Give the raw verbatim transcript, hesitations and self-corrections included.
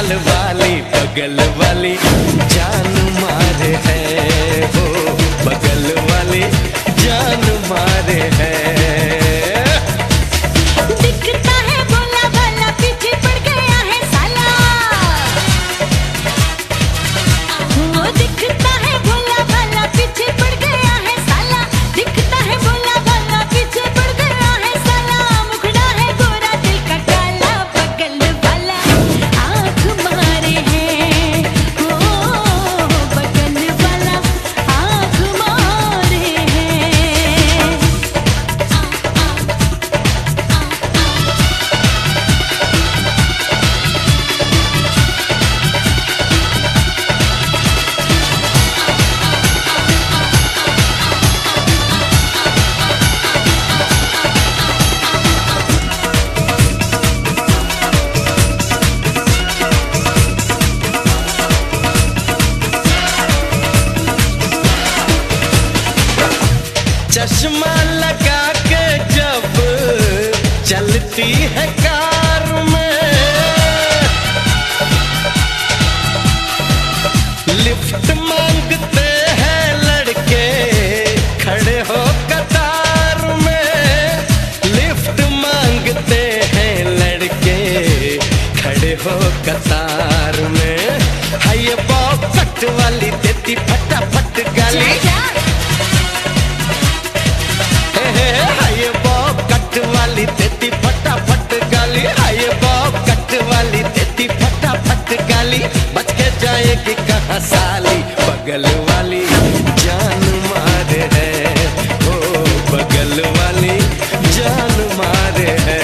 गाल वाली बगल वाली जान मारे है, हो बगल वाली जान मारे है। दिखता है भोला भाला पीछे पड़ गया है साला, वो दिखता है भोला भाला पीछे पड़ गया है साला, दिखता है भोला भाला पीछे पड़ गया है साला। मुखड़ा है गोरा दिल का काला, बगल वाला आँख मारे है, ओ बगल वाला आँख मारे है। चश्मा लगा के जब चलती है कार में, लिफ्ट मांगते हैं लड़के खड़े हो कतार में, लिफ्ट मांगते हैं लड़के खड़े हो कतार में। हाय ये पॉकेट वाली देती फटाफट गाली, हाय बॉब कट वाली देती फटाफट गाली, हाय बॉब कट वाली देती फटाफट गाली। बच के जाएगी कहाँ साली, बगल वाली जान मारे है, ओ बगल वाली जान मारे है।